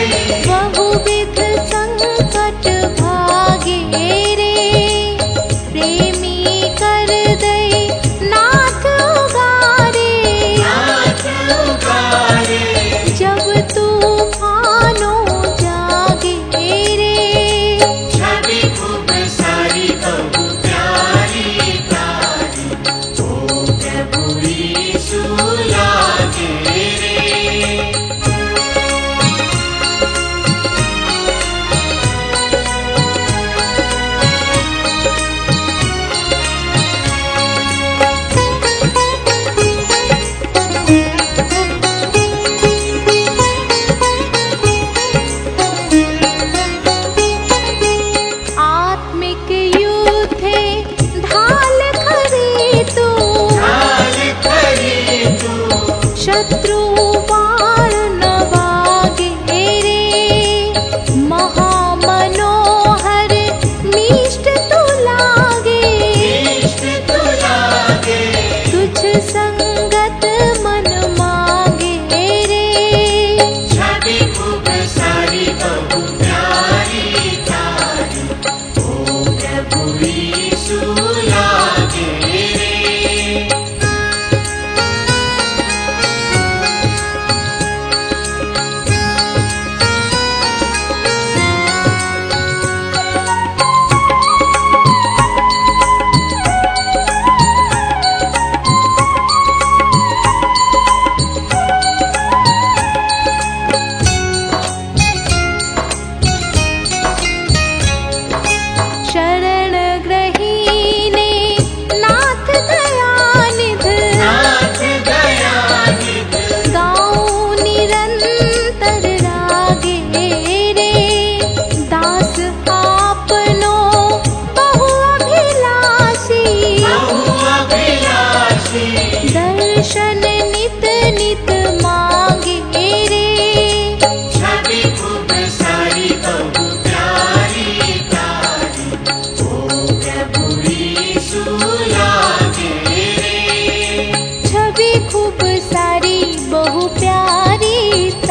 बहुविध संकट भागे रे, प्रेमी कर दई नाथ उगारे। जब तूफानों जागे रे, छवि खूब सारी बहु प्यारी प्यारी, ओ प्रभु यीशु लागे रे। आत्मिक युद्धे ढाल खरी तू, ढाल खरी तू, शत्रु बाण न वागे रे, महामनोहर मिष्ट तू लागे। इष्ट तू लागे, तुझ संगत मन मांगे रे, छवि खूब सारी बहु प्यारी प्यारी, ओ प्रभु यीशु लागे रे। शरण ग्रहीने नाथ दयानिध, नाथ दयानिध, गाऊं निरंतर रागे रे, दास आपनो बहु अभिलाषी, बहु अभिलाषी, दर्शन नित नित मांगे रे, छवि खूब सारी बहु प्यारी प्यारी, ओ प्रभु यीशु लागे रे। छवि खूब सारी बहु प्यारी